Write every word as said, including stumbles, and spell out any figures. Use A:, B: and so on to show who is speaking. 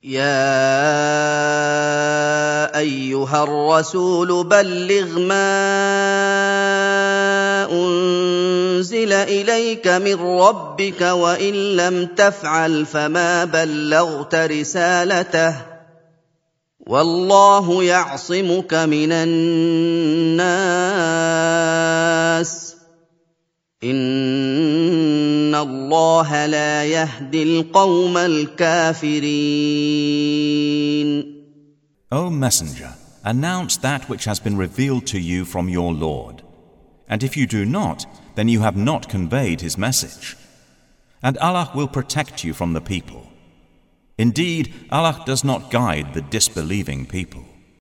A: يا أيها الرسول بلغ ما أنزل إليك من ربك وإن لم تفعل فما بلغت رسالته والله يعصمك من الناس إن الله لا يهدي القوم الكافرين.
B: O Messenger, announce that which has been revealed to you from your Lord. And if you do not, then you have not conveyed his message. And Allah will protect you from the people. Indeed, Allah does not guide the disbelieving people.